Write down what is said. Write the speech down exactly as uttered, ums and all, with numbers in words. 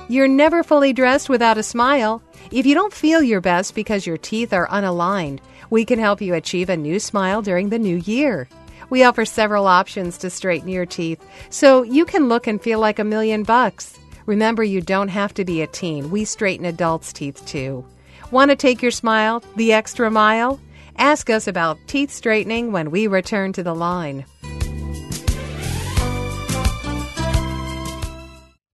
You're never fully dressed without a smile. If you don't feel your best because your teeth are unaligned, we can help you achieve a new smile during the new year. We offer several options to straighten your teeth, so you can look and feel like a million bucks. Remember, you don't have to be a teen. We straighten adults' teeth too. Want to take your smile the extra mile? Ask us about teeth straightening when we return to the line.